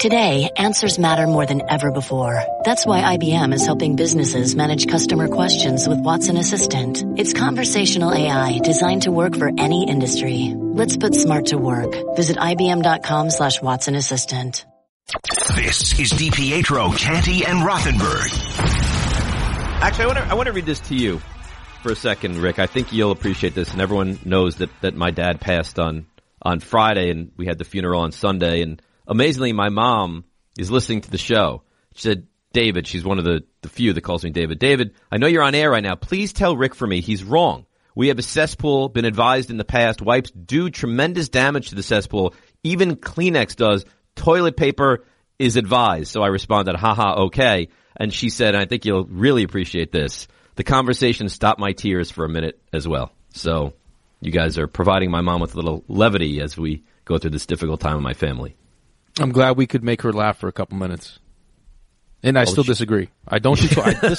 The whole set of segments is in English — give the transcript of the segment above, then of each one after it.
Today, answers matter more than ever before. That's why IBM is helping businesses manage customer questions with Watson Assistant. It's conversational AI designed to work for any industry. Let's put smart to work. Visit IBM.com/Watson Assistant. This is DiPietro, Canty, and Rothenberg. Actually, I want to read this to you for a second, Rick. I think you'll appreciate this, and everyone knows that my dad passed on Friday, and we had the funeral on Sunday, and amazingly, my mom is listening to the show. She said, David, she's one of the few that calls me David. David, I know you're on air right now. Please tell Rick for me he's wrong. We have a cesspool, been advised in the past. Wipes do tremendous damage to the cesspool. Even Kleenex does. Toilet paper is advised. So I responded, haha, okay. And she said, I think you'll really appreciate this. The conversation stopped my tears for a minute as well. So you guys are providing my mom with a little levity as we go through this difficult time in my family. I'm glad we could make her laugh for a couple minutes. And I still disagree. I don't do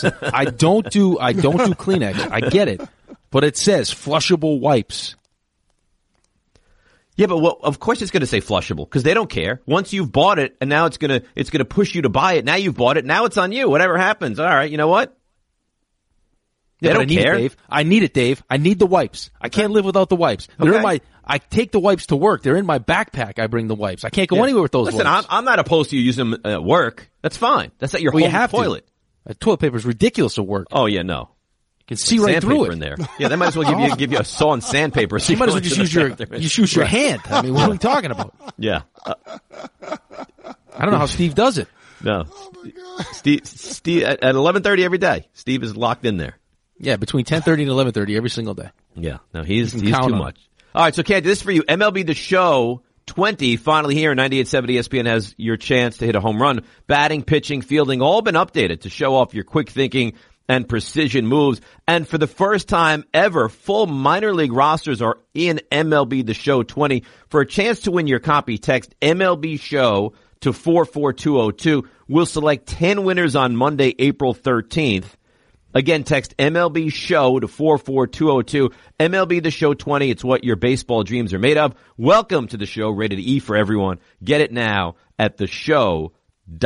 Kleenex. I get it. But it says flushable wipes. Yeah, but of course it's going to say flushable because they don't care. Once you've bought it and now it's going to push you to buy it. Now you've bought it. Now it's on you. Whatever happens. All right. You know what? They don't care. Dave. I need it, Dave. I need the wipes. I can't live without the wipes. They're I take the wipes to work. They're in my backpack. I bring the wipes. I can't go anywhere with those wipes. Listen, I'm not opposed to you using them at work. That's fine. That's at your home toilet. Toilet paper is ridiculous at work. Oh, yeah, no. You can see right through it. In there. Yeah, they might as well give you a saw and sandpaper. So you might as well just use your hand. I mean, what are we talking about? Yeah. I don't know how Steve does it. No. Oh my God. Steve at 11:30 every day. Steve is locked in there. Yeah, between 10:30 and 11:30 every single day. Yeah. No, he's too much. All right, so Canty, this is for you. MLB The Show 20, finally here, 98.7 ESPN has your chance to hit a home run. Batting, pitching, fielding, all been updated to show off your quick thinking and precision moves. And for the first time ever, full minor league rosters are in MLB The Show 20. For a chance to win your copy, text MLB Show to 44202. We'll select 10 winners on Monday, April 13th. Again, text MLB Show to 44202. MLB The Show 20. It's what your baseball dreams are made of. Welcome to the show, rated E for everyone. Get it now at theshow.com.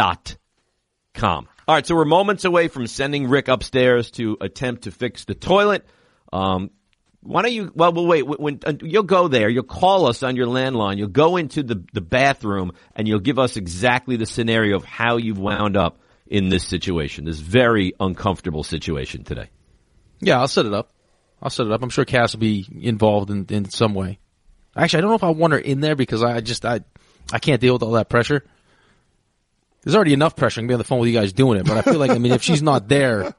All right, so we're moments away from sending Rick upstairs to attempt to fix the toilet. Why don't you, we'll wait. When you'll go there, you'll call us on your landline. You'll go into the bathroom and you'll give us exactly the scenario of how you've wound up in this situation, this very uncomfortable situation today. Yeah, I'll set it up. I'm sure Cass will be involved in some way. Actually, I don't know if I want her in there because I can't deal with all that pressure. There's already enough pressure. I can be on the phone with you guys doing it, but I feel like, if she's not there,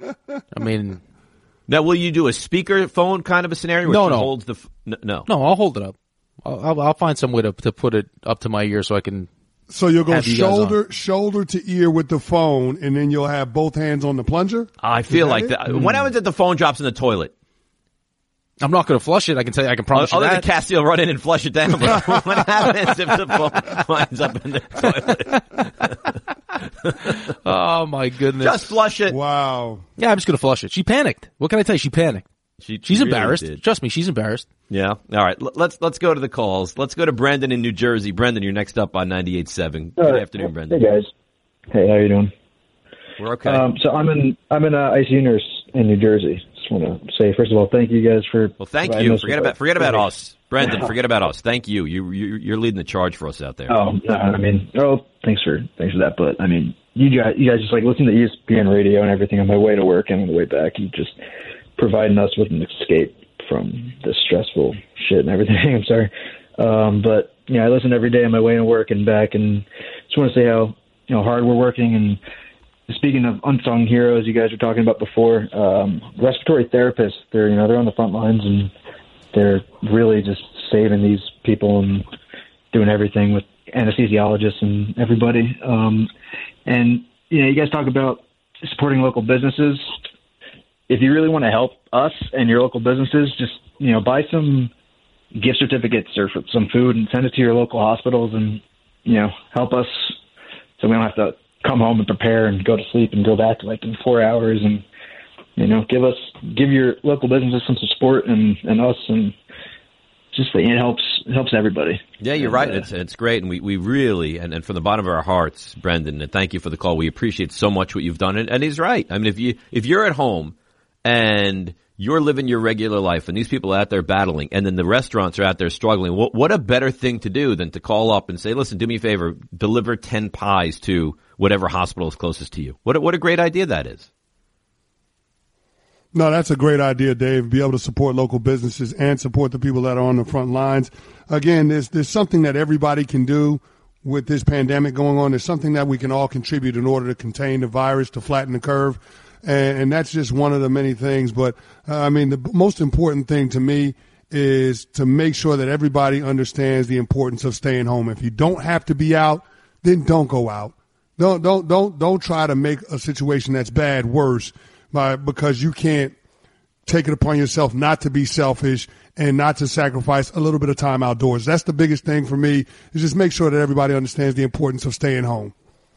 Now, will you do a speaker phone kind of a scenario where she holds the... No, I'll hold it up. I'll find some way to put it up to my ear so I can... So you'll go shoulder to ear with the phone, and then you'll have both hands on the plunger? I feel like that. What happens if the phone drops in the toilet? I'm not going to flush it. I can tell you. I can promise you that. Other than Cassie will run in and flush it down. But what happens if the phone winds up in the toilet? Oh, my goodness. Just flush it. Wow. Yeah, I'm just going to flush it. She panicked. What can I tell you? She panicked. She's really embarrassed. did. Trust me, she's embarrassed. Yeah. All right. Let's go to the calls. Let's go to Brendan in New Jersey. Brendan, you're next up on 98.7. Good afternoon, Brendan. Hey guys. Hey, how you doing? We're okay. So I'm an ICU nurse in New Jersey. Just want to say, first of all, thank you guys for. Well, thank you. Forget about us, Brendan. Forget about us. Thank you. You're leading the charge for us out there. Oh, no, thanks for that. But you guys just like listen to ESPN radio and everything on my way to work and on the way back. You just providing us with an escape from the stressful shit and everything. I'm sorry. But I listen every day on my way to work and back, and just want to say how hard we're working. And speaking of unsung heroes, you guys were talking about before, respiratory therapists. They're on the front lines and they're really just saving these people and doing everything with anesthesiologists and everybody. And you guys talk about supporting local businesses. If you really want to help us and your local businesses, just, buy some gift certificates or some food and send it to your local hospitals and, help us so we don't have to come home and prepare and go to sleep and go back in 4 hours and, give your local businesses some support and us and just it helps everybody. Yeah, you're right. It's great, and we really and from the bottom of our hearts, Brendan, and thank you for the call. We appreciate so much what you've done, and he's right. I mean, if you're at home and you're living your regular life, and these people are out there battling, and then the restaurants are out there struggling, what a better thing to do than to call up and say, "Listen, do me a favor, deliver 10 pies to whatever hospital is closest to you." What a great idea that is. No, that's a great idea, Dave. Be able to support local businesses and support the people that are on the front lines. Again, there's something that everybody can do with this pandemic going on. There's something that we can all contribute in order to contain the virus, to flatten the curve. And that's just one of the many things. But, the most important thing to me is to make sure that everybody understands the importance of staying home. If you don't have to be out, then don't go out. Don't try to make a situation that's bad worse because you can't take it upon yourself not to be selfish and not to sacrifice a little bit of time outdoors. That's the biggest thing for me, is just make sure that everybody understands the importance of staying home.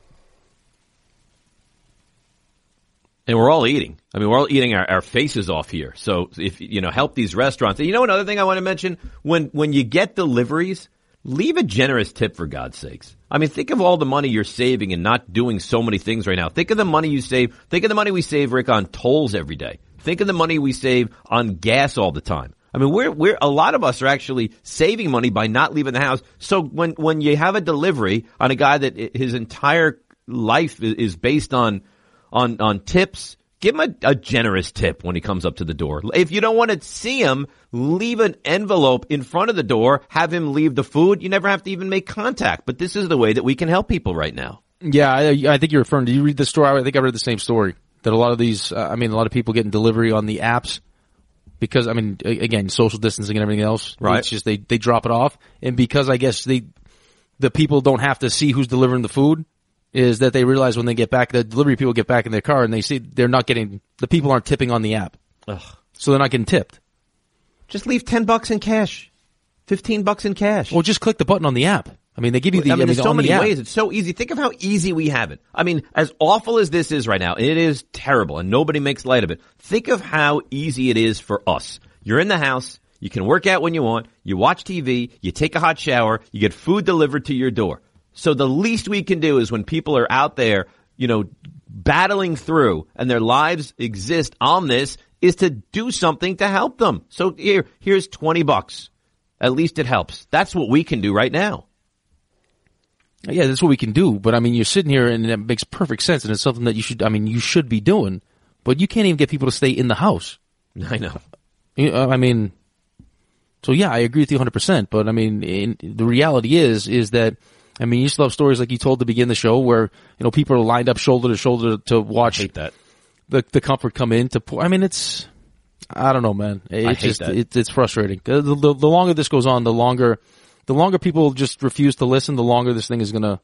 And we're all eating. I mean, we're all eating our faces off here. So if, help these restaurants. And another thing I want to mention, when you get deliveries, leave a generous tip, for God's sakes. I mean, think of all the money you're saving and not doing so many things right now. Think of the money you save. Think of the money we save, Rick, on tolls every day. Think of the money we save on gas all the time. I mean, we're a lot of us are actually saving money by not leaving the house. So when you have a delivery on a guy that his entire life is based on tips, give him a generous tip when he comes up to the door. If you don't want to see him, leave an envelope in front of the door, have him leave the food. You never have to even make contact. But this is the way that we can help people right now. Yeah, I think you're referring to, you read the story? I think I read the same story. That a lot of these, a lot of people getting delivery on the apps because, again, social distancing and everything else. Right. It's just they drop it off. And because I guess the people don't have to see who's delivering the food, is that they realize when they get back, the delivery people get back in their car and they see the people aren't tipping on the app. Ugh. So they're not getting tipped. Just leave $10 in cash, $15 in cash. Or just click the button on the app. They give you there's so many ways. It's so easy. Think of how easy we have it. As awful as this is right now, and it is terrible, and nobody makes light of it. Think of how easy it is for us. You're in the house. You can work out when you want. You watch TV. You take a hot shower. You get food delivered to your door. So the least we can do is when people are out there, battling through and their lives exist on this, is to do something to help them. So here's $20. At least it helps. That's what we can do right now. Yeah, that's what we can do. But you're sitting here and it makes perfect sense, and it's something that you should be doing. But you can't even get people to stay in the house. I know. So yeah, I agree with you 100%. But the reality is that, you still have stories like you told to begin the show where, people are lined up shoulder to shoulder to watch. I hate that. The comfort come in to pour. I don't know, man. It's frustrating. The longer this goes on, the longer people just refuse to listen, the longer this thing is gonna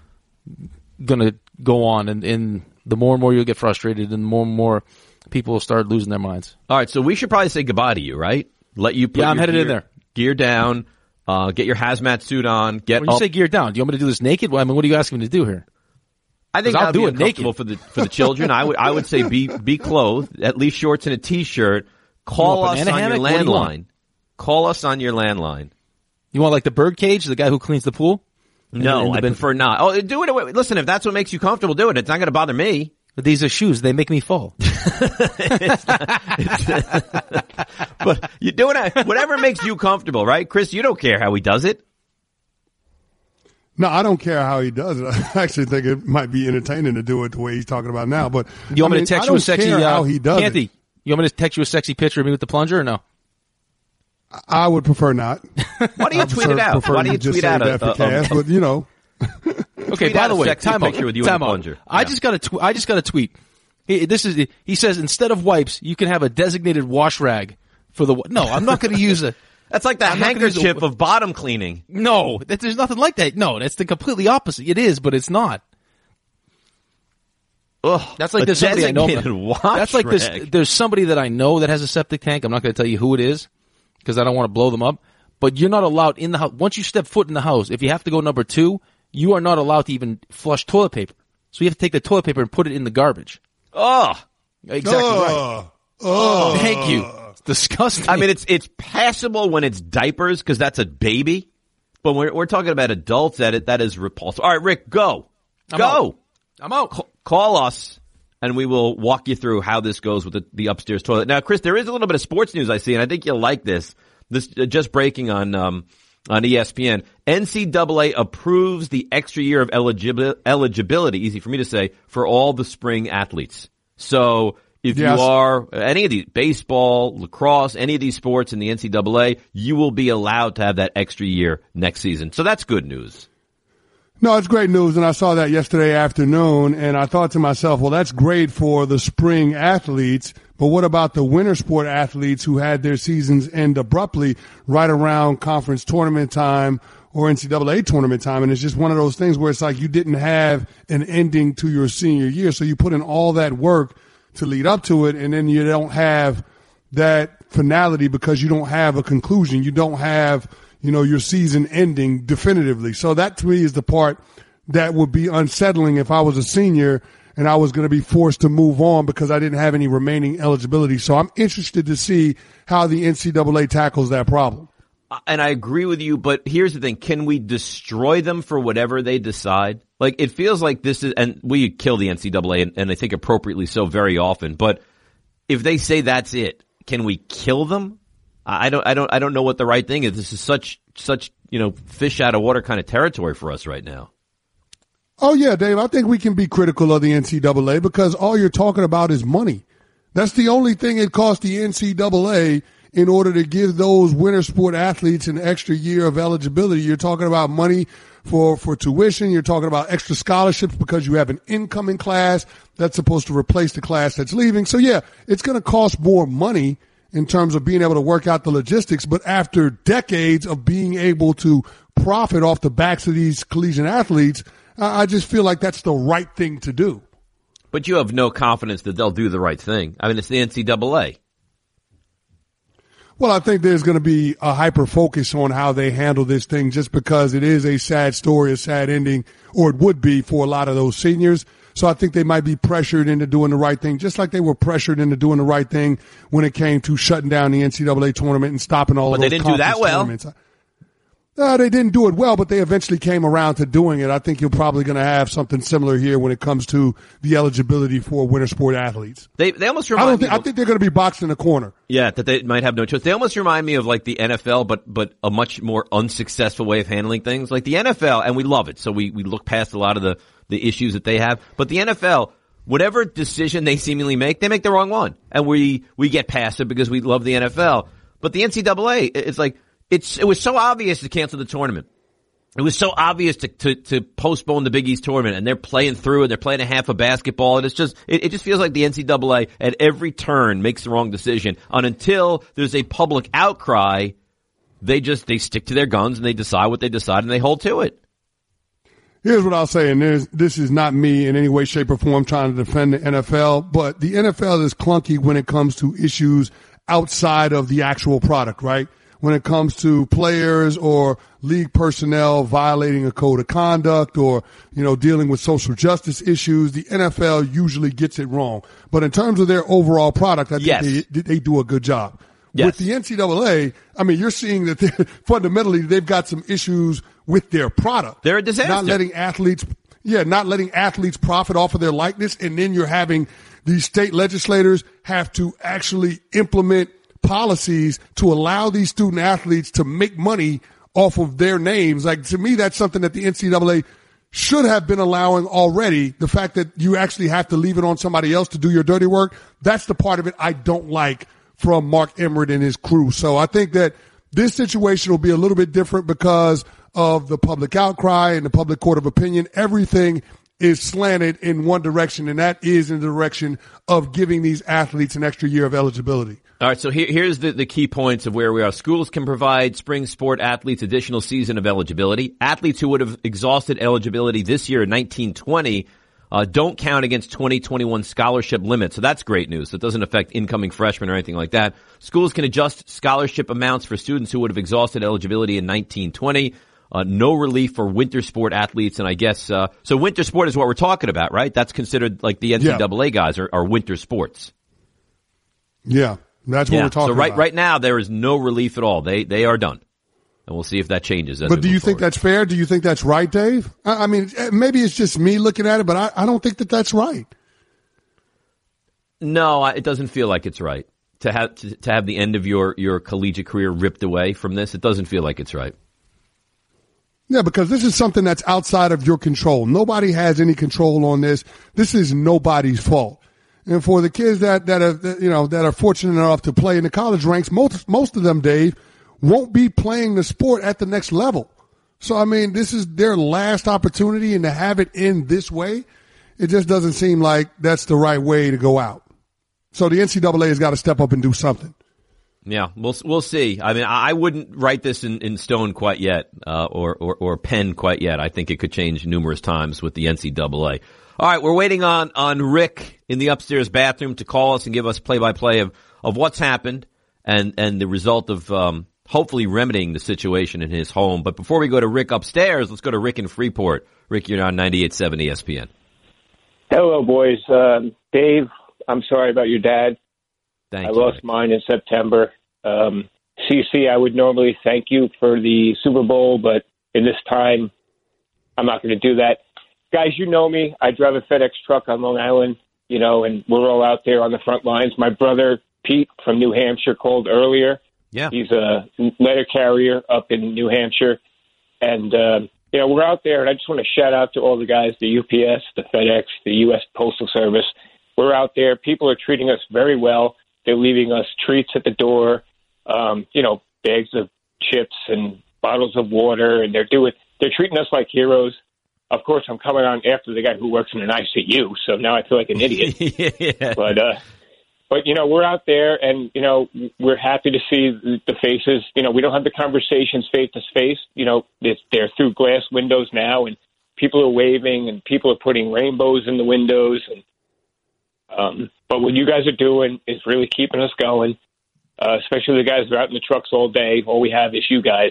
go on, and the more and more you'll get frustrated, and more and more people will start losing their minds. All right, so we should probably say goodbye to you, right? Let you put I'm headed in there. Gear down, get your hazmat suit on. When you say gear down, do you want me to do this naked? What are you asking me to do here? I think I'll do it naked for the children. I would say be clothed, at least shorts and a t-shirt. Call us on your landline. Call us on your landline. You want like the birdcage, the guy who cleans the pool? No, I prefer not. Oh, do it. Listen, if that's what makes you comfortable, do it. It's not going to bother me. But these are shoes. They make me fall. But you do it, whatever makes you comfortable, right? Chris, you don't care how he does it. No, I don't care how he does it. I actually think it might be entertaining to do it the way he's talking about now. But you want me to text you a sexy, how he does Canty, it. You want me to text you a sexy picture of me with the plunger or no? I would prefer not. Why do you tweet it out? Why do you tweet out but you know. Okay, by the way, time picture with you and the plunger. I just got a tweet. He says instead of wipes, you can have a designated wash rag for the. No, I'm not going to use a. That's like the handkerchief of bottom cleaning. No, there's nothing like that. No, that's the completely opposite. It is, but it's not. Ugh, that's like there's somebody I know. That's like this. There's somebody that I know that has a septic tank. I'm not going to tell you who it is because I don't want to blow them up. But you're not allowed in the house. Once you step foot in the house, if you have to go number 2, you are not allowed to even flush toilet paper. So you have to take the toilet paper and put it in the garbage. Oh, exactly right. Oh, thank you. disgusting. I mean, it's passable when it's diapers because that's a baby, but when we're talking about adults, that is repulsive. All right, Rick, go. I'm out. Call us, and we will walk you through how this goes with the upstairs toilet. Now, Chris, there is a little bit of sports news I see, and I think you'll like this. This just breaking on ESPN. NCAA approves the extra year of eligibility, easy for me to say, for all the spring athletes. So if you are any of these, baseball, lacrosse, any of these sports in the NCAA, you will be allowed to have that extra year next season. So that's good news. No, it's great news, and I saw that yesterday afternoon, and I thought to myself, well, that's great for the spring athletes, but what about the winter sport athletes who had their seasons end abruptly right around conference tournament time or NCAA tournament time? And it's just one of those things where it's like you didn't have an ending to your senior year, so you put in all that work to lead up to it, and then you don't have that finality because you don't have a conclusion. You don't have your season ending definitively. So that to me is the part that would be unsettling if I was a senior and I was going to be forced to move on because I didn't have any remaining eligibility. So I'm interested to see how the NCAA tackles that problem. And I agree with you, but here's the thing. Can we destroy them for whatever they decide? Like, it feels like this is, and we kill the NCAA, and I think appropriately so very often, but if they say that's it, can we kill them? I don't know what the right thing is. This is such fish out of water kind of territory for us right now. Oh yeah, Dave, I think we can be critical of the NCAA because all you're talking about is money. That's the only thing it costs the NCAA in order to give those winter sport athletes an extra year of eligibility. You're talking about money for tuition. You're talking about extra scholarships because you have an incoming class that's supposed to replace the class that's leaving. So yeah, it's going to cost more money in terms of being able to work out the logistics. But after decades of being able to profit off the backs of these collegiate athletes, I just feel like that's the right thing to do. But you have no confidence that they'll do the right thing. I mean, it's the NCAA. Well, I think there's going to be a hyper focus on how they handle this thing just because it is a sad story, a sad ending, or it would be for a lot of those seniors. So I think they might be pressured into doing the right thing, just like they were pressured into doing the right thing when it came to shutting down the NCAA tournament and stopping all of those conference tournaments. But they didn't do that well. They didn't do it well, but they eventually came around to doing it. I think you're probably going to have something similar here when it comes to the eligibility for winter sport athletes. They almost remind me. I think they're going to be boxed in a corner. Yeah, that they might have no choice. They almost remind me of like the NFL, but a much more unsuccessful way of handling things. Like the NFL, and we love it, so we look past a lot of the issues that they have. But the NFL, whatever decision they seemingly make, they make the wrong one, and we get past it because we love the NFL. But the NCAA, it's like. It was so obvious to cancel the tournament. It was so obvious to postpone the Big East tournament, and they're playing through and they're playing a half of basketball, and it just feels like the NCAA at every turn makes the wrong decision. And until there's a public outcry, they stick to their guns and they decide what they decide and they hold to it. Here's what I'll say, and this is not me in any way, shape, or form trying to defend the NFL, but the NFL is clunky when it comes to issues outside of the actual product, right? When it comes to players or league personnel violating a code of conduct or, dealing with social justice issues, the NFL usually gets it wrong. But in terms of their overall product, I think they do a good job. Yes. With the NCAA, I mean, you're seeing that fundamentally they've got some issues with their product. They're a disaster. Not letting athletes profit off of their likeness. And then you're having these state legislators have to actually implement policies to allow these student athletes to make money off of their names. Like, to me, that's something that the NCAA should have been allowing already. The fact that you actually have to leave it on somebody else to do your dirty work, that's the part of it I don't like from Mark Emmert and his crew. So I think that this situation will be a little bit different because of the public outcry and the public court of opinion. Everything is slanted in one direction, and that is in the direction of giving these athletes an extra year of eligibility. All right, so here's the key points of where we are. Schools can provide spring sport athletes additional season of eligibility. Athletes who would have exhausted eligibility this year in 1920 don't count against 2021 scholarship limits. So that's great news. That doesn't affect incoming freshmen or anything like that. Schools can adjust scholarship amounts for students who would have exhausted eligibility in 1920. No relief for winter sport athletes, and I guess so winter sport is what we're talking about, right? That's considered like the NCAA guys are winter sports. Yeah. That's what we're talking about. So right now there is no relief at all. They are done. And we'll see if that changes. But do you think that's fair? Do you think that's right, Dave? I mean, maybe it's just me looking at it, but I don't think that that's right. No, it doesn't feel like it's right to have the end of your collegiate career ripped away from this. It doesn't feel like it's right. Yeah, because this is something that's outside of your control. Nobody has any control on this. This is nobody's fault. And for the kids that are fortunate enough to play in the college ranks, most of them, Dave, won't be playing the sport at the next level. So, I mean, this is their last opportunity, and to have it end this way, it just doesn't seem like that's the right way to go out. So the NCAA has got to step up and do something. Yeah, we'll see. I mean, I wouldn't write this in stone quite yet, or pen quite yet. I think it could change numerous times with the NCAA. All right, we're waiting on Rick in the upstairs bathroom to call us and give us play-by-play of what's happened and the result of hopefully remedying the situation in his home. But before we go to Rick upstairs, let's go to Rick in Freeport. Rick, you're on 98.7 ESPN. Hello, boys. Dave, I'm sorry about your dad. Thank I you, lost Rick. mine in September. CC, I would normally thank you for the Super Bowl, but in this time, I'm not going to do that. Guys, you know me. I drive a FedEx truck on Long Island, and we're all out there on the front lines. My brother, Pete, from New Hampshire, called earlier. Yeah. He's a letter carrier up in New Hampshire. And, we're out there, and I just want to shout out to all the guys, the UPS, the FedEx, the U.S. Postal Service. We're out there. People are treating us very well. They're leaving us treats at the door, bags of chips and bottles of water, and they're treating us like heroes. Of course, I'm coming on after the guy who works in an ICU, so now I feel like an idiot. Yeah. But we're out there, and we're happy to see the faces. We don't have the conversations face to face. They're through glass windows now, and people are waving, and people are putting rainbows in the windows. And but what you guys are doing is really keeping us going, especially the guys that are out in the trucks all day. All we have is you guys.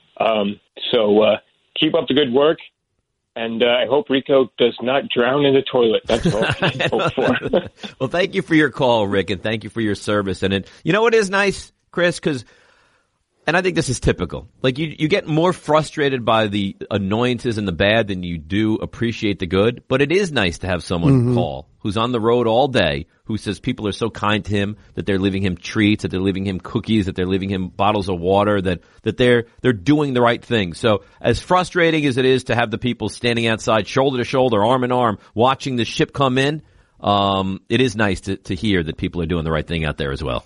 So keep up the good work. And I hope Rico does not drown in the toilet. That's all I hope for. Well, thank you for your call, Rick, and thank you for your service. And it is nice, Chris, and I think this is typical. Like you get more frustrated by the annoyances and the bad than you do appreciate the good. But it is nice to have someone call who's on the road all day, who says people are so kind to him, that they're leaving him treats, that they're leaving him cookies, that they're leaving him bottles of water, that they're doing the right thing. So as frustrating as it is to have the people standing outside shoulder to shoulder, arm in arm, watching the ship come in, it is nice to hear that people are doing the right thing out there as well.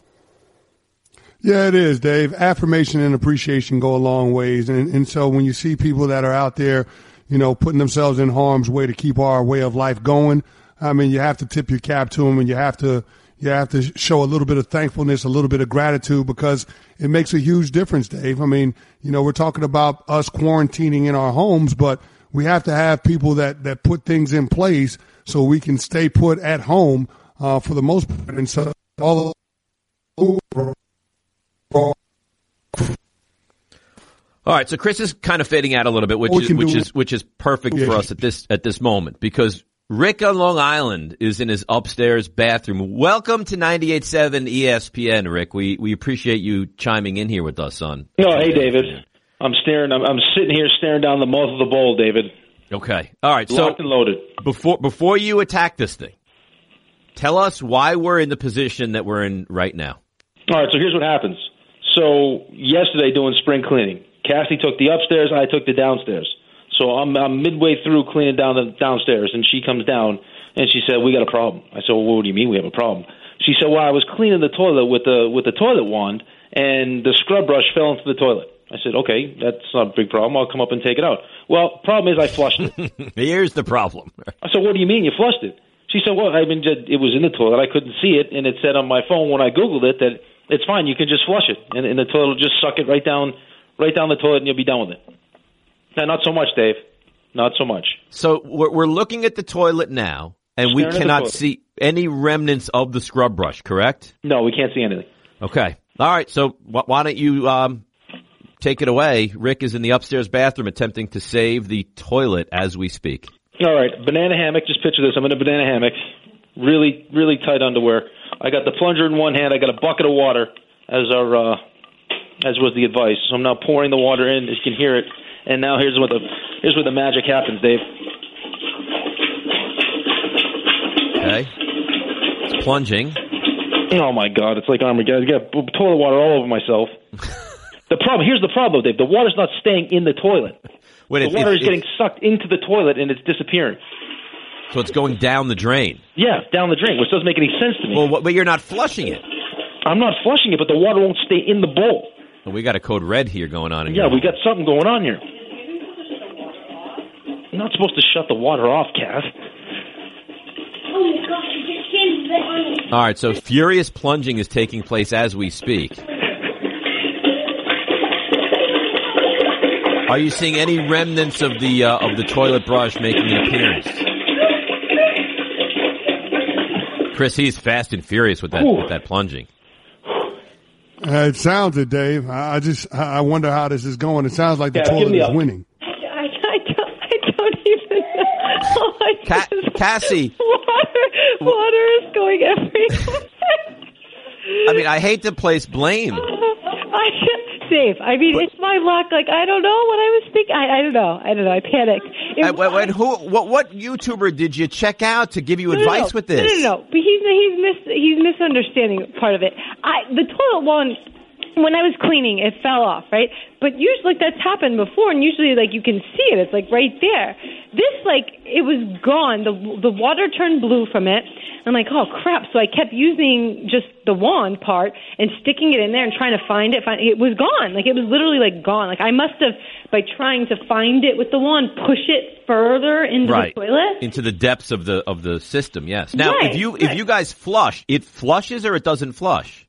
Yeah, it is, Dave. Affirmation and appreciation go a long ways. And so when you see people that are out there, putting themselves in harm's way to keep our way of life going, I mean, you have to tip your cap to them, and you have to show a little bit of thankfulness, a little bit of gratitude, because it makes a huge difference, Dave. I mean, we're talking about us quarantining in our homes, but we have to have people that put things in place so we can stay put at home, for the most part. And so all right, so Chris is kind of fading out a little bit, which is perfect for us at this moment, because Rick on Long Island is in his upstairs bathroom. Welcome to 98.7 ESPN, Rick. We appreciate you chiming in here with us, son. No, hey, David. I'm sitting here staring down the mouth of the bowl, David. Okay. All right. Locked and loaded. Before you attack this thing, tell us why we're in the position that we're in right now. All right, so here's what happens. So yesterday doing spring cleaning, Cassie took the upstairs, I took the downstairs. So I'm midway through cleaning down the downstairs, and she comes down, and she said, "We got a problem." I said, "Well, what do you mean we have a problem?" She said, "Well, I was cleaning the toilet with the toilet wand, and the scrub brush fell into the toilet." I said, "Okay, that's not a big problem. I'll come up and take it out." Well, problem is I flushed it. Here's the problem. I said, "What do you mean you flushed it?" She said, "Well, I mean, it was in the toilet. I couldn't see it, and it said on my phone when I Googled it that it's fine. You can just flush it, and the toilet will just suck it right down the toilet, and you'll be done with it." No, not so much, Dave. Not so much. So we're looking at the toilet now, and we cannot see any remnants of the scrub brush, correct? No, we can't see anything. Okay. All right. So why don't you take it away? Rick is in the upstairs bathroom attempting to save the toilet as we speak. All right. Banana hammock. Just picture this. I'm in a banana hammock. Really, really tight underwear. I got the plunger in one hand. I got a bucket of water, as was the advice. So I'm now pouring the water in. You can hear it. And now here's where the magic happens, Dave. Okay. It's plunging. Oh my God! It's like Armageddon. I got toilet water all over myself. Here's the problem, Dave. The water's not staying in the toilet. Wait, the water is getting sucked into the toilet and it's disappearing. So it's going down the drain. Yeah, down the drain, which doesn't make any sense to me. Well, but you're not flushing it. I'm not flushing it, but the water won't stay in the bowl. Well, we got a code red here going on. Yeah, we got something going on here. You're not supposed to shut the water off, Cass. Oh my gosh, you just can't bet on it. All right, so furious plunging is taking place as we speak. Are you seeing any remnants of the toilet brush making an appearance? Chris, he's fast and furious with that plunging. It sounds it, Dave. I wonder how this is going. It sounds like the toilet is winning. I don't even know. Oh, Cassie. Water is going everywhere. I mean, I hate to place blame. Dave, I mean, it's my luck. Like, I don't know what I was thinking. I don't know. I panicked. What YouTuber did you check out to give you advice with this? No. But he's misunderstanding part of it. The toilet one, when I was cleaning, it fell off, right? But usually, like, that's happened before, and usually, like, you can see it. It's, like, right there. This, like, it was gone. The water turned blue from it. I'm like, oh, crap. So I kept using just the wand part and sticking it in there and trying to find it. It was gone. Like, it was literally, like, gone. Like, I must have, by trying to find it with the wand, push it further into the toilet. Into the depths of the system, yes. Now, if you guys flush, it flushes or it doesn't flush?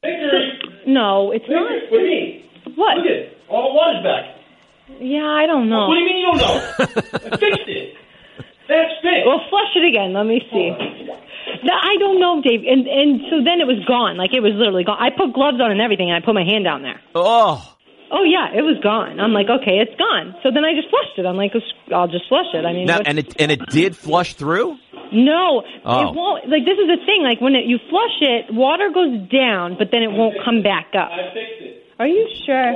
No, it's not. What do you mean? What? Look at it. All the water's back. Yeah, I don't know. What do you mean you don't know? I fixed it. That's fixed. Well, flush it again. Let me see. No, I don't know, Dave. And so then it was gone. Like, it was literally gone. I put gloves on and everything, and I put my hand down there. Oh, yeah, it was gone. I'm like, okay, it's gone. So then I just flushed it. I'm like, I'll just flush it. I mean, now, and it did flush through? No, it won't. Like, this is the thing. Like, when you flush it, water goes down, but then it won't come back up. I fixed it. Are you sure?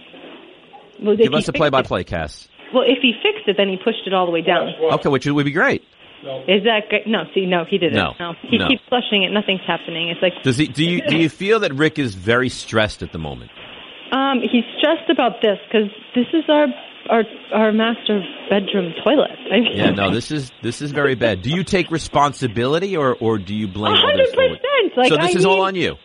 Well, give us a play-by-play, Cass. Well, if he fixed it, then he pushed it all the way down. Okay, which would be great. No. Is that great? No, he didn't. No. He keeps flushing it. Nothing's happening. It's like. Do you feel that Rick is very stressed at the moment? He's stressed about this because this is our master bedroom toilet. I mean, yeah, no, this is very bad. Do you take responsibility or do you blame others? 100%. Like, so this is all on you.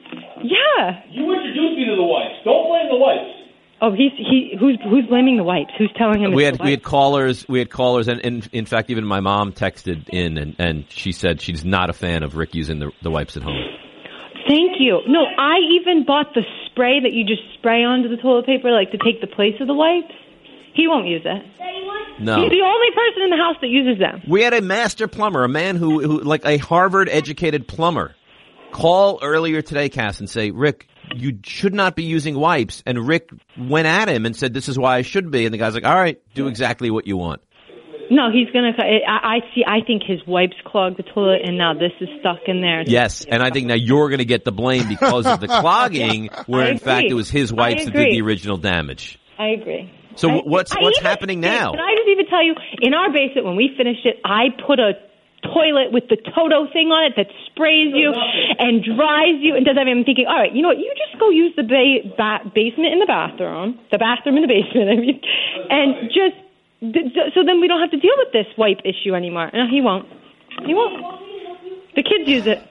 Yeah. You introduced me to the wipes. Don't blame the wipes. Oh, who's blaming the wipes? Who's telling him? We had callers, and in fact, even my mom texted in, and she said she's not a fan of Rick using the wipes at home. Thank you. No, I even bought the spray that you just spray onto the toilet paper, like to take the place of the wipes. He won't use it. No. He's the only person in the house that uses them. We had a master plumber, a man who like a Harvard-educated plumber, call earlier today, Cass, and say, Rick, you should not be using wipes. And Rick went at him and said, this is why I should be. And the guy's like, all right, do exactly what you want. No, he's going to. I think his wipes clogged the toilet, and now this is stuck in there. Yes, and I think now you're going to get the blame because of the clogging, where in fact it was his wipes that did the original damage. I agree. So what's happening now? Can I just even tell you, in our basement, when we finished it, I put a toilet with the Toto thing on it that sprays you and dries you and does everything. I'm thinking, all right, you know what? You just go use the basement in the bathroom in the basement, I mean, and just. So then we don't have to deal with this wipe issue anymore. No, he won't. He won't. The kids use it.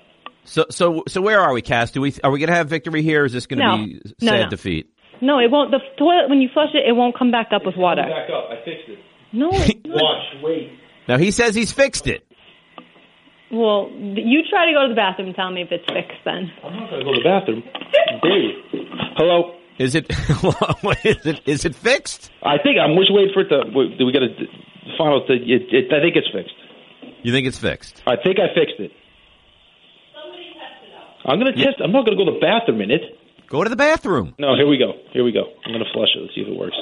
So where are we, Cass? Are we going to have victory here? Or is this going to be sad defeat? No, it won't. The toilet, when you flush it, it won't come back up with water. Back up. I fixed it. No. Watch. Wait. Now he says he's fixed it. Well, you try to go to the bathroom and tell me if it's fixed. Then I'm not going to go to the bathroom. Dave. Hello. Is it? Is it fixed? I think I'm just waiting for it to. We got to find out. I think it's fixed. You think it's fixed? I think I fixed it. Somebody test it out. I'm going to test. I'm not going to go to the bathroom in it. Go to the bathroom. No, here we go. I'm going to flush it. Let's see if it works.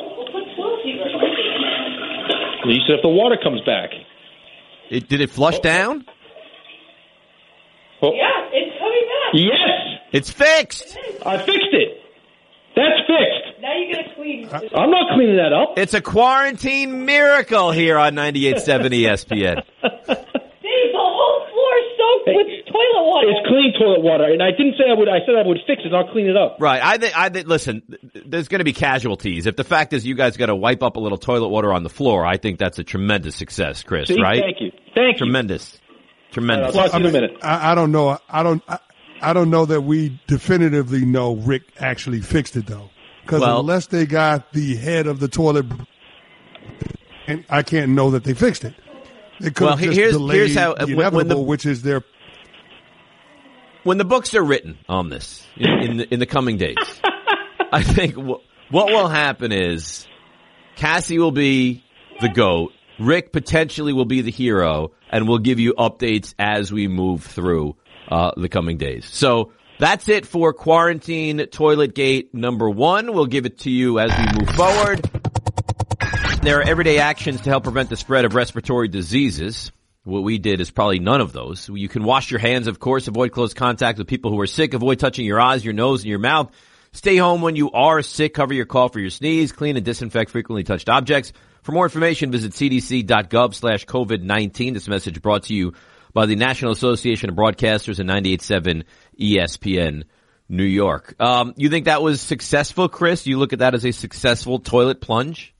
You said if the water comes back. Did it flush down? Oh. Yeah, it's coming back. Yes. It's fixed. I fixed it. That's fixed. Now you're going to clean. I'm not cleaning that up. It's a quarantine miracle here on 98.7 ESPN. The whole floor is soaked with toilet water. It's clean toilet water, and I didn't say I would. I said I would fix it, not clean it up. Right. I think. Listen, there's going to be casualties. If the fact is you guys got to wipe up a little toilet water on the floor, I think that's a tremendous success, Chris. See, right? Thank you. Thank you. Tremendous. I'll talk to you in a minute. I don't know. I don't know that we definitively know Rick actually fixed it though, because unless they got the head of the toilet, and I can't know that they fixed it. They could have just delayed the inevitable, which is their. When the books are written on this in the coming days, I think what will happen is Cassie will be the GOAT. Rick potentially will be the hero, and we'll give you updates as we move through the coming days. So that's it for Quarantine Toilet Gate number 1. We'll give it to you as we move forward. There are everyday actions to help prevent the spread of respiratory diseases. What we did is probably none of those. You can wash your hands, of course, avoid close contact with people who are sick, avoid touching your eyes, your nose, and your mouth. Stay home when you are sick, cover your cough or your sneeze, clean and disinfect frequently touched objects. For more information, visit cdc.gov/COVID-19. This message brought to you by the National Association of Broadcasters and 98.7 ESPN New York. You think that was successful, Chris? You look at that as a successful toilet plunge?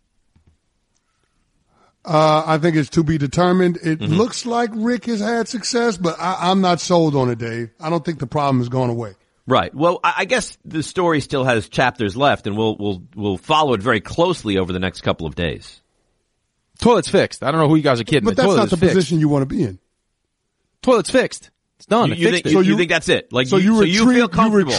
I think it's to be determined. It looks like Rick has had success, but I'm not sold on it, Dave. I don't think the problem has gone away. Right. Well, I guess the story still has chapters left, and we'll follow it very closely over the next couple of days. Toilet's fixed. I don't know who you guys are kidding. But that's not the position you want to be in. Toilet's fixed. It's done. You think that's it? Like, you feel comfortable.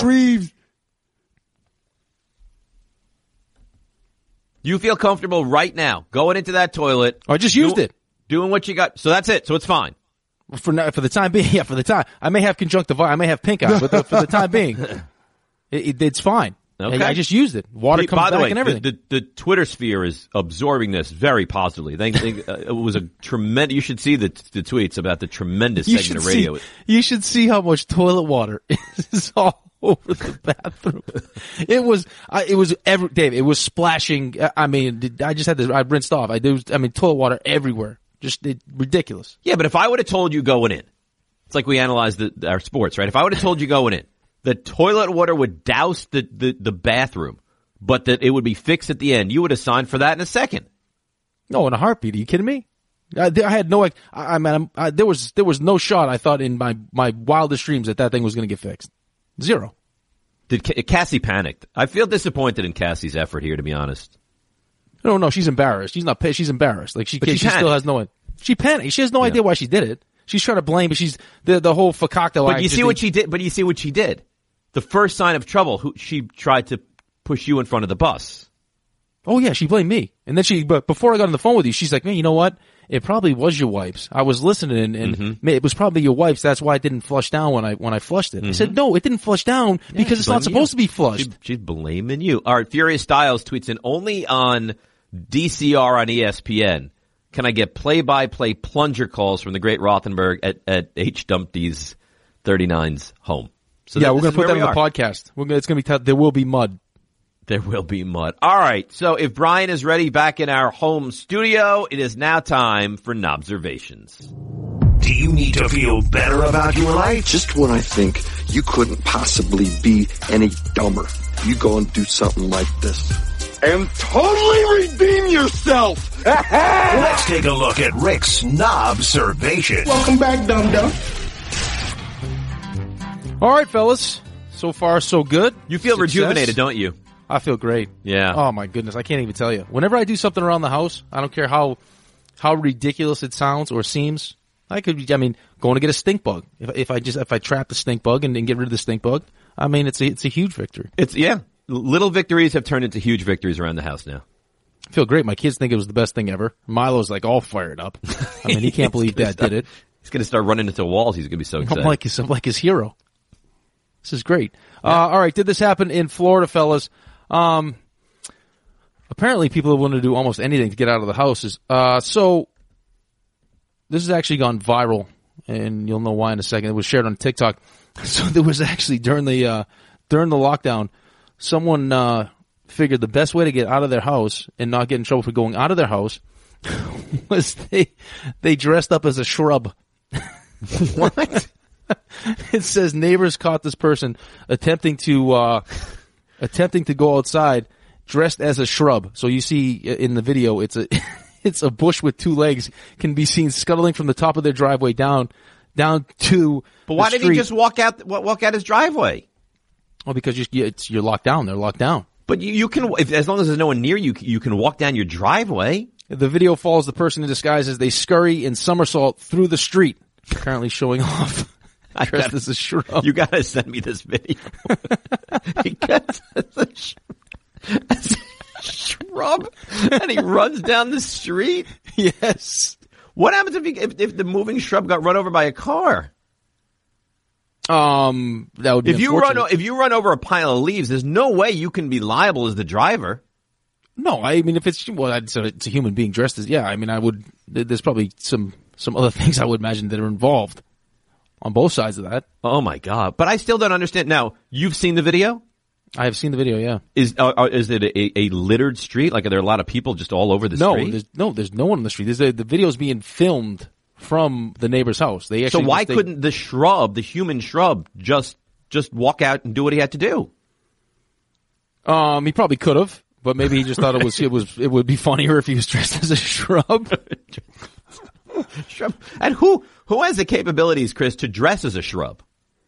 You feel comfortable right now going into that toilet. I just used it. Doing what you got. So that's it. So it's fine. For the time being, yeah, for the time. I may have conjunctivitis. I may have pink eye, but for the time being, it's fine. Okay. I just used it. Water comes back and everything. The Twitter sphere is absorbing this very positively. It was a tremendous. You should see the tweets about the tremendous segment of radio. You should see how much toilet water is all over the bathroom. Dave, it was splashing. I mean, I just had this. I rinsed off. Toilet water everywhere. Just ridiculous. Yeah, but if I would have told you going in, it's like we analyzed our sports, right? If I would have told you going in, the toilet water would douse the bathroom, but that it would be fixed at the end, you would have signed for that in a second. No, in a heartbeat. Are you kidding me? I had no. There was no shot. I thought in my wildest dreams that thing was going to get fixed. Zero. Cassie panicked. I feel disappointed in Cassie's effort here, to be honest. No, she's embarrassed. She's not. She's embarrassed. Like she still has no. She panicked. She has no idea why she did it. She's trying to blame, but she's the whole fakakta. But you see what she did. But you see what she did. The first sign of trouble, she tried to push you in front of the bus. Oh yeah, she blamed me. And then but before I got on the phone with you, she's like, man, you know what? It probably was your wipes. I was listening and it was probably your wipes. That's why it didn't flush down when I flushed it. I said, no, it didn't flush down because it's not supposed to be flushed. She's blaming you. All right. Furious Styles tweets in, only on DCR on ESPN can I get play-by-play plunger calls from the great Rothenberg at H. Dumpty's 39's home. So yeah, we're going to put that in the podcast. It's going to be there will be mud. There will be mud. All right. So if Brian is ready back in our home studio, it is now time for Nobservations. Do you need to feel better about your life? Just when I think you couldn't possibly be any dumber, you go and do something like this. And totally redeem yourself! Let's take a look at Rick's Nobservations. Welcome back, dum-dum. All right, fellas. So far, so good. You feel rejuvenated, don't you? I feel great. Yeah. Oh, my goodness. I can't even tell you. Whenever I do something around the house, I don't care how ridiculous it sounds or seems. Going to get a stink bug. If I trap the stink bug and get rid of the stink bug, it's a huge victory. Little victories have turned into huge victories around the house now. I feel great. My kids think it was the best thing ever. Milo's like all fired up. He can't believe Dad did it. He's going to start running into walls. He's going to be so excited. I'm like his hero. This is great. Yeah. All right. Did this happen in Florida, fellas? Apparently people are willing to do almost anything to get out of the houses. So this has actually gone viral, and you'll know why in a second. It was shared on TikTok. So there was actually during the lockdown, someone figured the best way to get out of their house and not get in trouble for going out of their house was they dressed up as a shrub. What? It says neighbors caught this person attempting to go outside dressed as a shrub. So you see in the video, it's a bush with two legs can be seen scuttling from the top of their driveway down to. But why the didn't he just walk out his driveway? Well, because you're locked down. They're locked down. But you can, as long as there's no one near you, you can walk down your driveway. The video follows the person in disguise as they scurry and somersault through the street, apparently showing off. Dressed as a shrub. You gotta send me this video. He gets as a shrub and he runs down the street. Yes. What happens if the moving shrub got run over by a car? That would be if you run over a pile of leaves, there's no way you can be liable as the driver. No, I mean if it's a human being dressed as I mean there's probably some other things I would imagine that are involved on both sides of that. Oh my God! But I still don't understand. Now you've seen the video. I have seen the video. Yeah. Is it a littered street? Like are there a lot of people just all over the street? There's no one on the street. The video's being filmed from the neighbor's house. So why couldn't the human shrub, just walk out and do what he had to do? He probably could have, but maybe he just thought it would be funnier if he was dressed as a shrub. Shrub. And who has the capabilities, Chris, to dress as a shrub?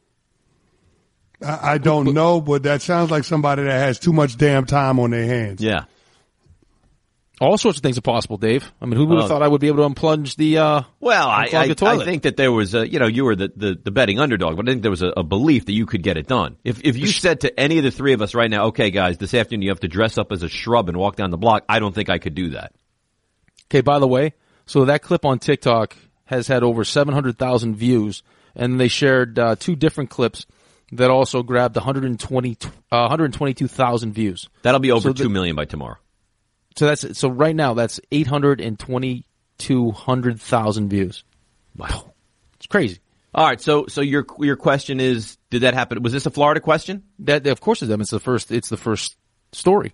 I don't know, but that sounds like somebody that has too much damn time on their hands. Yeah. All sorts of things are possible, Dave. I mean, who would have thought I would be able to unplunge the I think that there was you were the betting underdog, but I think there was a belief that you could get it done. If you said to any of the three of us right now, okay, guys, this afternoon you have to dress up as a shrub and walk down the block, I don't think I could do that. Okay, by the way, so that clip on TikTok has had over 700,000 views, and they shared two different clips that also grabbed 122,000 views. That'll be over 2 million by tomorrow. So right now that's 822,000 views. Wow, it's crazy. All right, so your question is, did that happen? Was this a Florida question? That of course it's the first. It's the first story.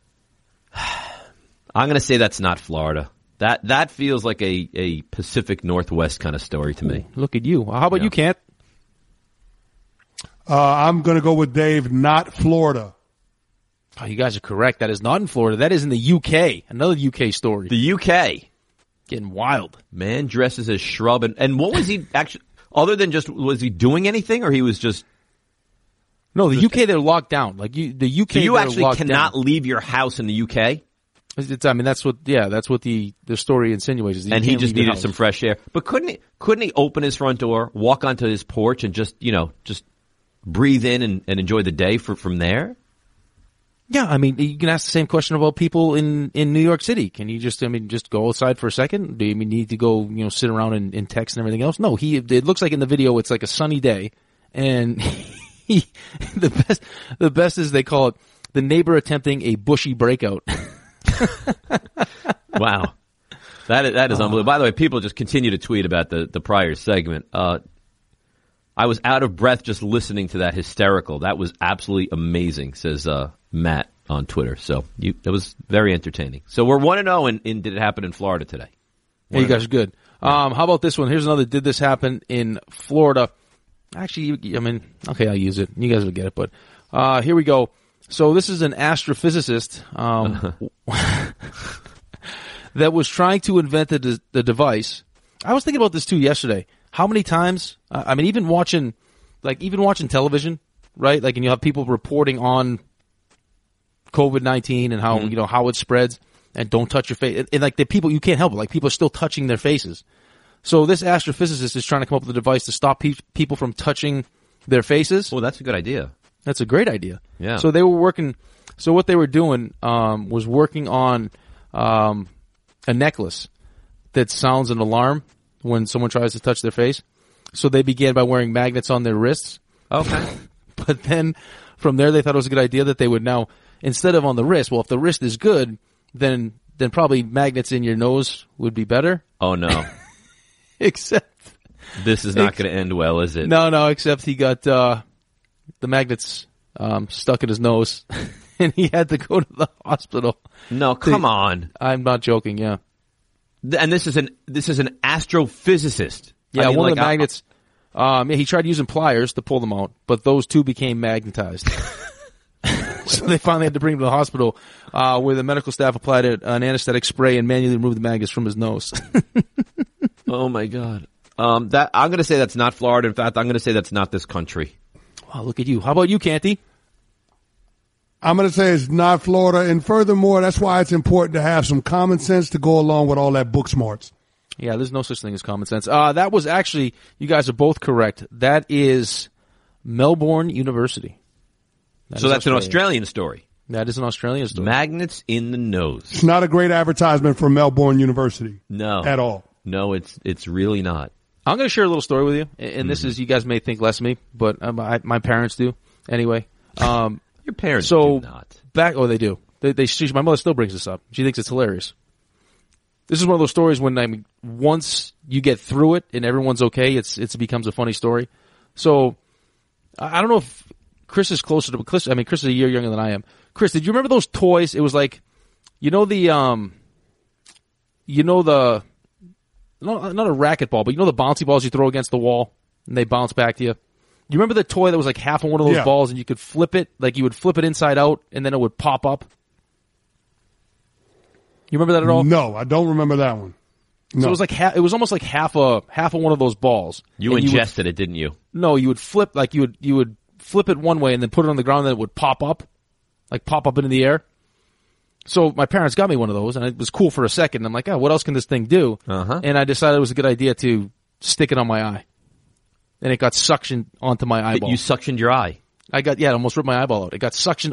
I'm going to say that's not Florida. That feels like a Pacific Northwest kind of story to me. Look at you. How about you, Kent? I'm going to go with Dave, not Florida. Oh, you guys are correct. That is not in Florida. That is in the UK. Another UK story. The UK. Getting wild. Man dresses as shrub. And what was he actually, other than just, was he doing anything or he was just? No, the UK, they're locked down. Like the UK, so you actually cannot leave your house in the UK? That's what the story insinuates. And he just needed some fresh air. But couldn't he open his front door, walk onto his porch and just breathe in and enjoy the day from there? Yeah, I mean, you can ask the same question about people in New York City. Can you just go outside for a second? Do you need to go, sit around and text and everything else? No, it looks like in the video it's like a sunny day, and the best is they call it the neighbor attempting a bushy breakout. Wow. That is unbelievable. By the way, people just continue to tweet about the prior segment. I was out of breath just listening to that hysterical. That was absolutely amazing, says Matt on Twitter. So it was very entertaining. So we're 1-0 in Did It Happen in Florida today? Hey, you guys are good. How about this one? Here's another Did This Happen in Florida. Actually, okay, I'll use it. You guys will get it, but here we go. So this is an astrophysicist that was trying to invent the device. I was thinking about this too yesterday. How many times? Even watching television, right? Like, and you have people reporting on COVID-19 and how how it spreads, and don't touch your face. And like the people, you can't help it. Like people are still touching their faces. So this astrophysicist is trying to come up with a device to stop people from touching their faces. Oh, that's a good idea. That's a great idea. Yeah. So they were working. So what they were doing was working on a necklace that sounds an alarm when someone tries to touch their face. So they began by wearing magnets on their wrists. Okay. But then from there they thought it was a good idea that they would now, instead of on the wrist, well, if the wrist is good, then probably magnets in your nose would be better. Oh, no. Except This is not going to end well, is it? No, except he got the magnets stuck in his nose, and he had to go to the hospital. No, come on. I'm not joking, yeah. And this is an astrophysicist. Yeah, I mean, one of the magnets, he tried using pliers to pull them out, but those two became magnetized. So they finally had to bring him to the hospital, where the medical staff applied an anesthetic spray and manually removed the magnets from his nose. Oh my God. I'm going to say that's not Florida. In fact, I'm going to say that's not this country. Wow, look at you. How about you, Canty? I'm going to say it's not Florida. And furthermore, that's why it's important to have some common sense to go along with all that book smarts. Yeah, there's no such thing as common sense. That was actually, you guys are both correct. That is Melbourne University. So that's an Australian story. That is an Australian story. Magnets in the nose. It's not a great advertisement for Melbourne University. No. At all. No, it's really not. I'm going to share a little story with you, and this is, you guys may think less of me, but my parents do. Anyway. Your parents do not. They do. My mother still brings this up. She thinks it's hilarious. This is one of those stories when once you get through it and everyone's okay, it becomes a funny story. So, I don't know if Chris is closer to Chris. I mean, Chris is a year younger than I am. Chris, did you remember those toys? It was like, not a racquetball, but the bouncy balls you throw against the wall and they bounce back to you. You remember the toy that was like half of one of those balls and you could flip it, like you would flip it inside out and then it would pop up? You remember that at all? No, I don't remember that one. No. So it was like it was almost like half of one of those balls. You ingested it, didn't you? No, you would flip, like you would flip it one way and then put it on the ground and then it would pop up into the air. So my parents got me one of those and it was cool for a second. I'm like, what else can this thing do? Uh-huh. And I decided it was a good idea to stick it on my eye. And it got suctioned onto my eyeball. You suctioned your eye? It almost ripped my eyeball out. It got suctioned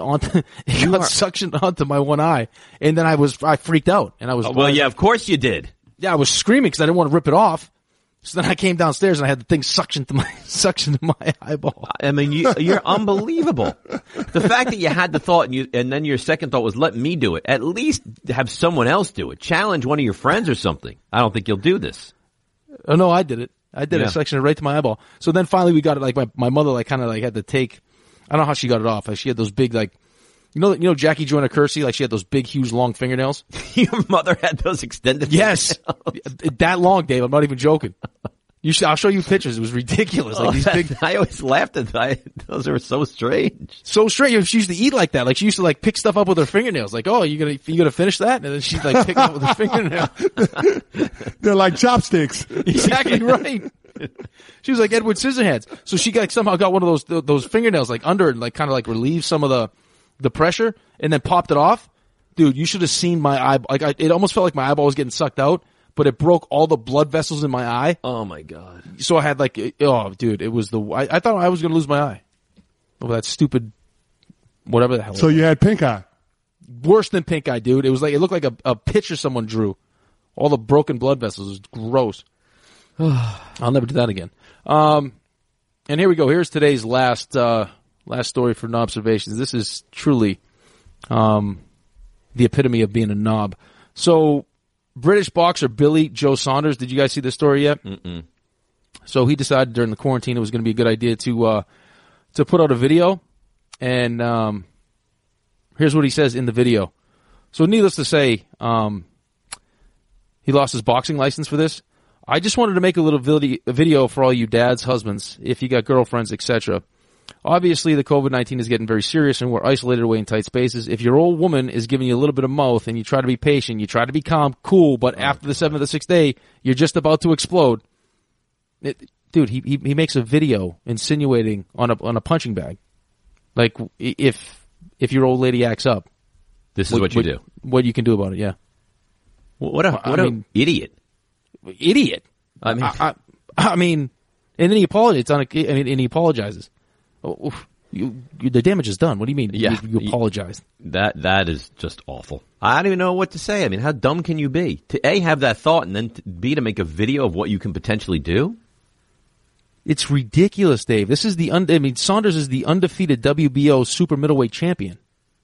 onto my one eye. And then I freaked out. And I was, of course you did. Yeah, I was screaming because I didn't want to rip it off. So then I came downstairs and I had the thing suctioned to my eyeball. I mean, you're unbelievable. The fact that you had the thought and then your second thought was, let me do it. At least have someone else do it. Challenge one of your friends or something. I don't think you'll do this. Oh no, I did it. I sectioned it right to my eyeball. So then finally we got it, like my mother kind of had to take, I don't know how she got it off. She had those big, Jackie Joyner Kersey, she had those big, huge, long fingernails. Your mother had those extended Yes. That long, Dave. I'm not even joking. I'll show you pictures. It was ridiculous. These big. I always laughed at that. Those are so strange. So strange. She used to eat like that. She used to pick stuff up with her fingernails. You gonna finish that? And then she'd pick it up with her fingernail. They're like chopsticks. Exactly right. She was like Edward Scissorhands. So she somehow got one of those fingernails under it and kind of relieve some of the pressure and then popped it off. Dude, you should have seen my eye. It almost felt like my eyeball was getting sucked out, but it broke all the blood vessels in my eye. Oh my God. So I had dude, it was I thought I was going to lose my eye over that stupid, whatever the hell. So you had pink eye. Worse than pink eye, dude. It looked like a picture someone drew. All the broken blood vessels. It was gross. I'll never do that again. And here we go. Here's today's last story for Knobservations. This is truly, the epitome of being a knob. So, British boxer Billy Joe Saunders. Did you guys see this story yet? Mm-mm. So he decided during the quarantine it was going to be a good idea to put out a video. And, here's what he says in the video. So needless to say, he lost his boxing license for this. I just wanted to make a little video for all you dads, husbands, if you got girlfriends, etc. Obviously, the COVID-19 is getting very serious and we're isolated away in tight spaces. If your old woman is giving you a little bit of mouth and you try to be patient, you try to be calm, cool, but after the 7th or 6th day, you're just about to explode. Dude, he makes a video insinuating on a punching bag. If your old lady acts up. This is what you do. What you can do about it, yeah. What an idiot. Idiot. I mean, and then he apologizes. And he apologizes. The damage is done. What do you mean? Yeah, you apologize. That is just awful. I don't even know what to say. I mean, how dumb can you be? To A, have that thought, and then B, to make a video of what you can potentially do? It's ridiculous, Dave. This is Saunders is the undefeated WBO super middleweight champion.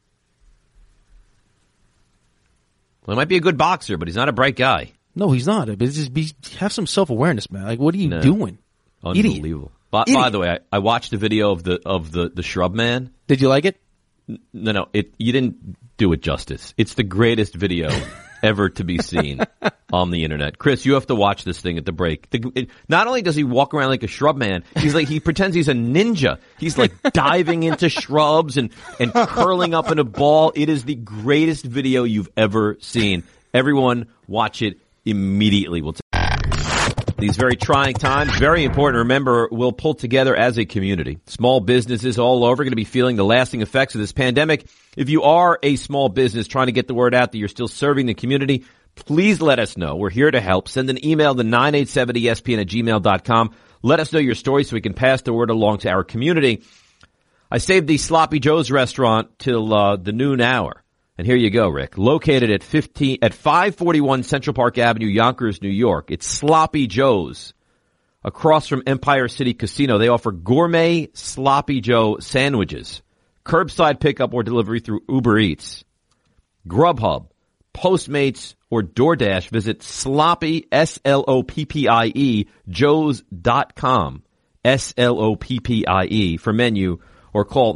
Well, he might be a good boxer, but he's not a bright guy. No, he's not. Have some self-awareness, man. What are you doing? Unbelievable. By the way, I watched the video of the Shrub Man. Did you like it? No, you didn't do it justice. It's the greatest video ever to be seen on the internet. Chris, you have to watch this thing at the break. Not only does he walk around like a shrub man, he pretends he's a ninja. He's like diving into shrubs and curling up in a ball. It is the greatest video you've ever seen. Everyone watch it immediately. These very trying times, very important. Remember, we'll pull together as a community. Small businesses all over going to be feeling the lasting effects of this pandemic. If you are a small business trying to get the word out that you're still serving the community, please let us know. We're here to help. Send an email to 987ESPN@gmail.com. Let us know your story so we can pass the word along to our community. I saved the Sloppy Joe's restaurant till the noon hour. And here you go, Rick. Located at 541 Central Park Avenue, Yonkers, New York. It's Sloppy Joe's. Across from Empire City Casino, they offer gourmet Sloppy Joe sandwiches. Curbside pickup or delivery through Uber Eats. Grubhub, Postmates, or DoorDash. Visit Sloppy, SLOPPIE, Joes.com. SLOPPIE for menu, or call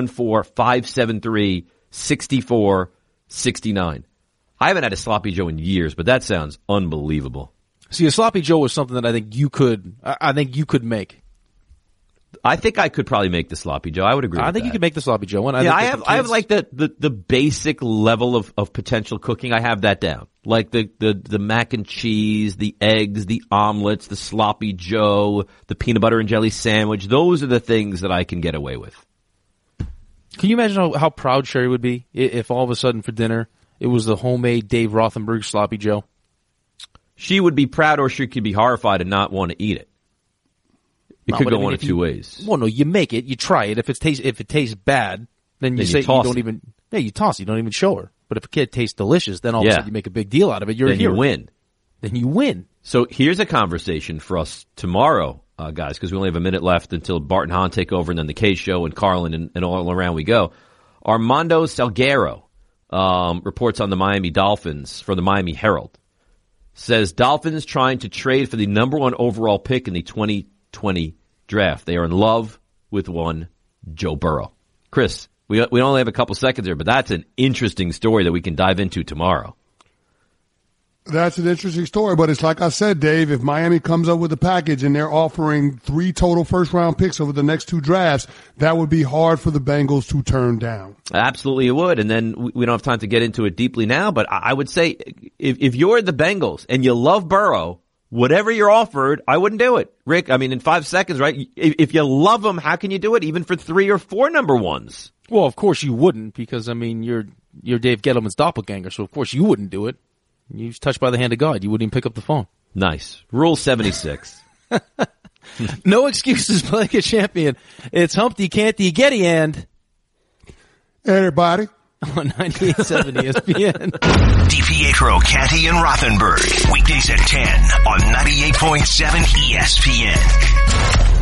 914-573-6469. I haven't had a Sloppy Joe in years, but that sounds unbelievable. See, a Sloppy Joe was something that I think you could make. I think I could probably make the Sloppy Joe. I would agree with that. I think you could make the Sloppy Joe one. I have like the basic level of potential cooking. I have that down. Like the mac and cheese, the eggs, the omelets, the Sloppy Joe, the peanut butter and jelly sandwich. Those are the things that I can get away with. Can you imagine how proud Sherry would be if all of a sudden for dinner it was the homemade Dave Rothenberg Sloppy Joe? She would be proud, or she could be horrified and not want to eat it. It could go one of two ways. Well, no, you make it, you try it. If it tastes bad, then you say you don't even. Yeah, you toss it. You don't even show her. But if a kid tastes delicious, then all of a sudden you make a big deal out of it. You're a hero. You win. Then you win. So here's a conversation for us tomorrow, guys, because we only have a minute left until Bart and Hahn take over, and then the K Show and Carlin and all around we go. Armando Salguero reports on the Miami Dolphins for the Miami Herald. Says Dolphins trying to trade for the number one overall pick in the 2020 draft. They are in love with one Joe Burrow. Chris, we only have a couple seconds here, but that's an interesting story that we can dive into tomorrow. That's an interesting story, but it's like I said, Dave, if Miami comes up with a package and they're offering 3 total first-round picks over the next 2 drafts, that would be hard for the Bengals to turn down. Absolutely it would, and then we don't have time to get into it deeply now, but I would say if you're the Bengals and you love Burrow, whatever you're offered, I wouldn't do it. Rick, I mean, in 5 seconds, right? If you love him, how can you do it even for 3 or 4 number ones? Well, of course you wouldn't, because, I mean, you're Dave Gettleman's doppelganger, so of course you wouldn't do it. You're touched by the hand of God. You wouldn't even pick up the phone. Nice. Rule 76. No excuses playing a champion. It's Humpty, Canty, Getty, and... Everybody. On 98.7 ESPN. DiPietro, Canty, and Rothenberg. Weekdays at 10 on 98.7 ESPN.